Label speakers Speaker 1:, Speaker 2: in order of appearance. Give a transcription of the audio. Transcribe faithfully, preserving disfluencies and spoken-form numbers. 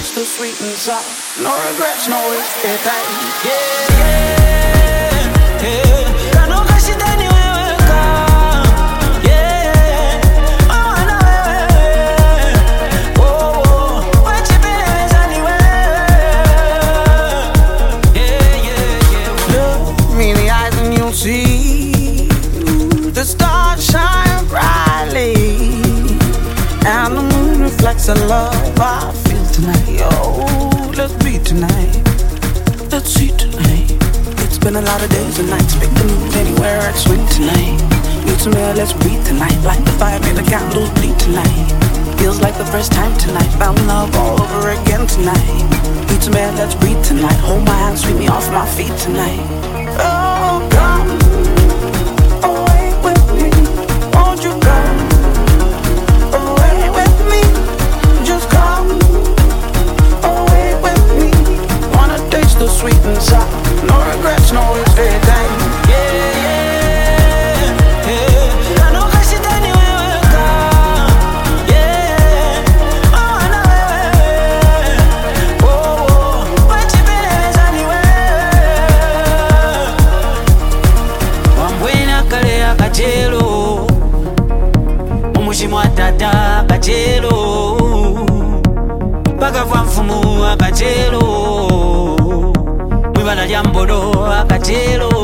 Speaker 1: taste the sweet and sour. No regrets, no regret. Yeah, yeah, yeah. Kanoka shitani wewe ka. Yeah, oh no wewe. Oh, oh, wachibeza ni wewe. Yeah, yeah, yeah. Look me in the eyes and you'll see the stars shine brightly, and the moon reflects the love I feel tonight. Oh, let's be tonight. Let's see tonight. It's been a lot of days and nights. Pick the mood anywhere I'd swing tonight. Need some air, let's breathe tonight. Light the fire, make the candles bleed tonight. Feels like the first time tonight. Found love all over again tonight. Need some air, let's breathe tonight. Hold my hand, sweep me off my feet tonight. Oh, come away with me. Won't you come away with me? Just come away with me. Wanna taste the sweet and sour. No regrets, no regret. Yeah, yeah, yeah. Kanoka shitani wewe ka. Yeah, oh no wewe. Oh, oh, wachibeza ni wewe. Wambwena kale akachelo, omushimo atata akachelo, bakava mfumu akachelo, mwibala lyambolo akachelo.